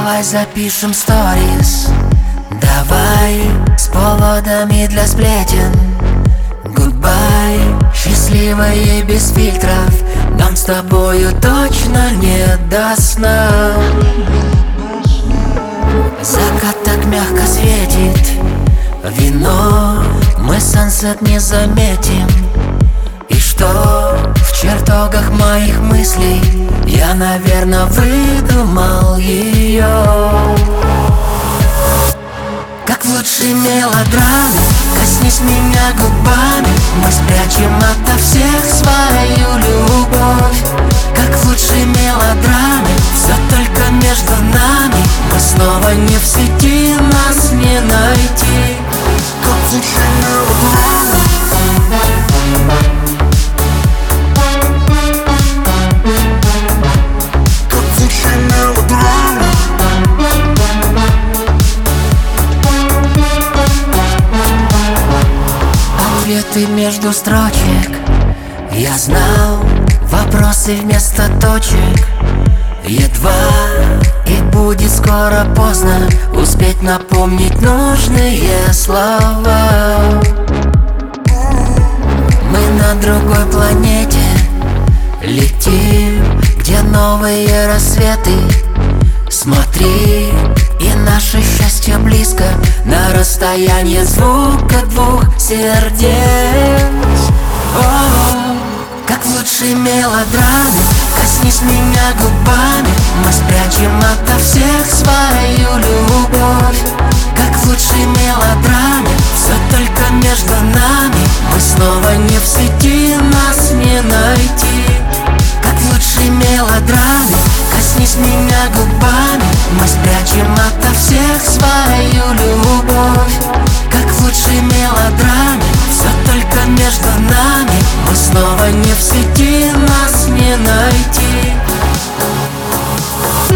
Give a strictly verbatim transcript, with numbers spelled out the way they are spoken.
Давай запишем сторис, давай с поводами для сплетен. Гудбай, счастливые без фильтров, нам с тобою точно не до сна. Закат так мягко светит, вино, мы сансет не заметим. И что в чертогах моих мыслей я, наверное, выдумал ее. Как в лучшей мелодраме, коснись меня губами, мы спрячем ото всех свою любовь. Как в лучшей мелодраме, все только между нами, мы снова не в сети, нас не найти. Как в лучшей мелодраме. Ответы между строчек, я знал вопросы вместо точек. Едва и будет скоро поздно успеть напомнить нужные слова. Мы на другой планете летим, где новые рассветы. Смотри, и наше счастье близко, на расстоянии звука двух сердец. О, как в лучшей мелодраме, коснись меня губами, мы спрячем ото всех свою любовь. Как в лучшей мелодраме, все только между нами, мы снова не в сети, нас не найти. Как в лучшей мелодраме, коснись меня губами, мы спрячем ото всех свою любовь. Как в лучшей мелодраме, все только между нами, мы снова не в сети, нас не найти.